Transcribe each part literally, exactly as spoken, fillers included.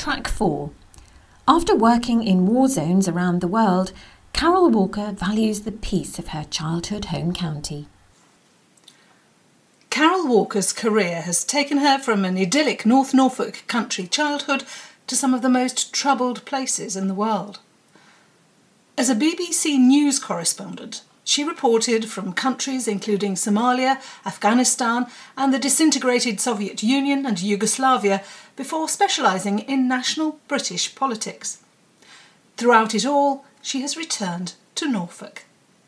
Track four. After working in war zones around the world, Carol Walker values the peace of her childhood home county. Carol Walker's career has taken her from an idyllic North Norfolk country childhood to some of the most troubled places in the world. As a B B C News correspondent, she reported from countries including Somalia, Afghanistan and the disintegrated Soviet Union and Yugoslavia before specialising in national British politics. Throughout it all, she has returned to Norfolk.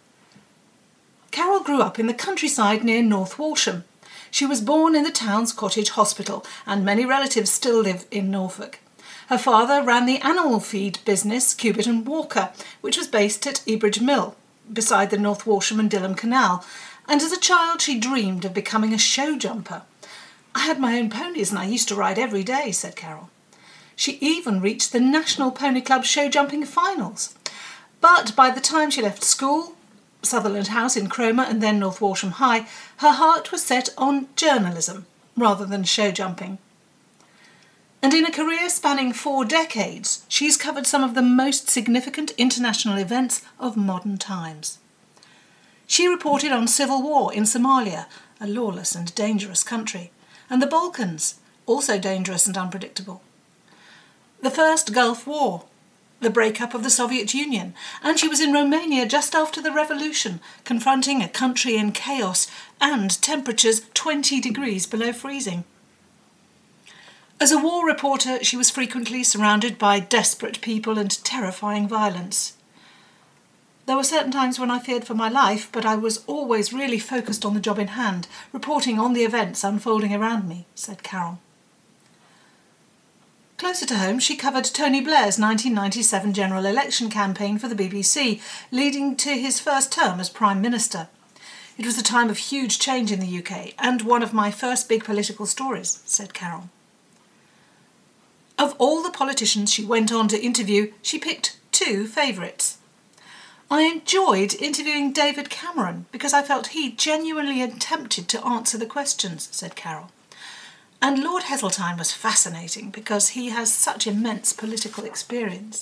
Carol grew up in the countryside near North Walsham. She was born in the town's cottage hospital, and many relatives still live in Norfolk. Her father ran the animal feed business Cubitt and Walker, which was based at Ebridge Mill, beside the North Walsham and Dilham Canal, and as a child she dreamed of becoming a show jumper. "I had my own ponies and I used to ride every day," said Carol. She even reached the National Pony Club show jumping finals. But by the time she left school, Sutherland House in Cromer and then North Walsham High, her heart was set on journalism rather than show jumping. And in a career spanning four decades, she's covered some of the most significant international events of modern times. She reported on civil war in Somalia, a lawless and dangerous country, and the Balkans, also dangerous and unpredictable. The First Gulf War, the breakup of the Soviet Union, and she was in Romania just after the revolution, confronting a country in chaos and temperatures twenty degrees below freezing. As a war reporter, she was frequently surrounded by desperate people and terrifying violence. There were certain times when I feared for my life, but I was always really focused on the job in hand, reporting on the events unfolding around me, said Carol. Closer to home, she covered Tony Blair's nineteen ninety-seven general election campaign for the B B C, leading to his first term as Prime Minister. It was a time of huge change in the U K, and one of my first big political stories, said Carol. Of all the politicians she went on to interview, she picked two favourites. "I enjoyed interviewing David Cameron because I felt he genuinely attempted to answer the questions," said Carol. "And Lord Heseltine was fascinating because he has such immense political experience."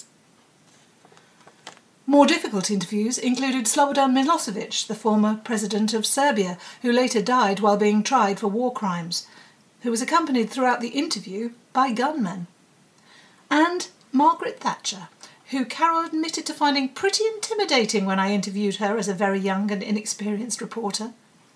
More difficult interviews included Slobodan Milosevic, the former president of Serbia, who later died while being tried for war crimes, who was accompanied throughout the interview by gunmen. And Margaret Thatcher, who Carol admitted to finding pretty intimidating when I interviewed her as a very young and inexperienced reporter.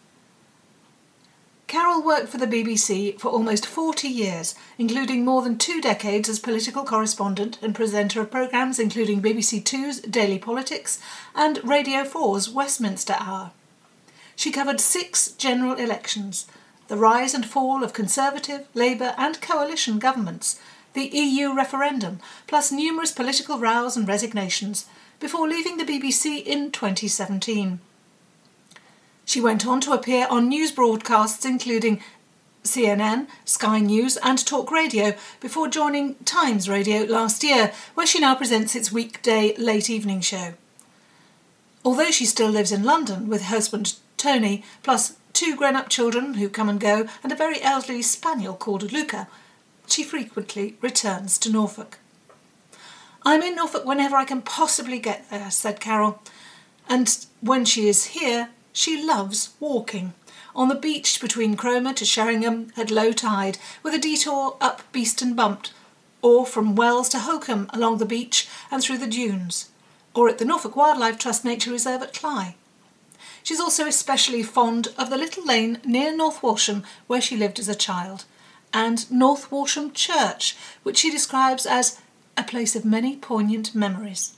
Carol worked for the B B C for almost forty years, including more than two decades as political correspondent and presenter of programmes including B B C Two's Daily Politics and Radio four's Westminster Hour. She covered six general elections, the rise and fall of Conservative, Labour and coalition governments, the E U referendum, plus numerous political rows and resignations, before leaving the B B C in twenty seventeen. She went on to appear on news broadcasts including C N N, Sky News and Talk Radio before joining Times Radio last year, where she now presents its weekday late evening show. Although she still lives in London with her husband Tony, plus two grown-up children who come and go and a very elderly spaniel called Luca, she frequently returns to Norfolk. "I'm in Norfolk whenever I can possibly get there," said Carol. And when she is here, she loves walking. On the beach between Cromer to Sheringham at low tide, with a detour up Beeston Bumped, or from Wells to Holcombe along the beach and through the dunes, or at the Norfolk Wildlife Trust Nature Reserve at Cley. She's also especially fond of the little lane near North Walsham where she lived as a child, and North Walsham Church, which she describes as a place of many poignant memories.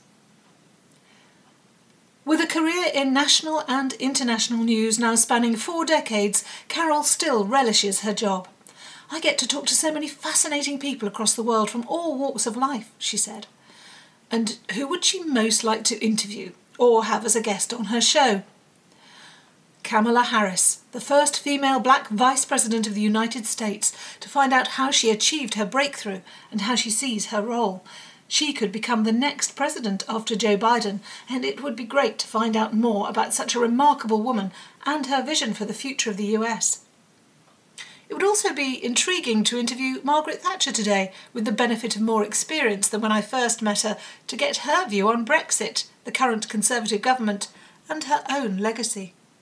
With a career in national and international news now spanning four decades, Carol still relishes her job. "I get to talk to so many fascinating people across the world from all walks of life," she said. And who would she most like to interview or have as a guest on her show? Kamala Harris, the first female black Vice President of the United States, to find out how she achieved her breakthrough and how she sees her role. She could become the next president after Joe Biden, and it would be great to find out more about such a remarkable woman and her vision for the future of the U S. It would also be intriguing to interview Margaret Thatcher today, with the benefit of more experience than when I first met her, to get her view on Brexit, the current Conservative government, and her own legacy.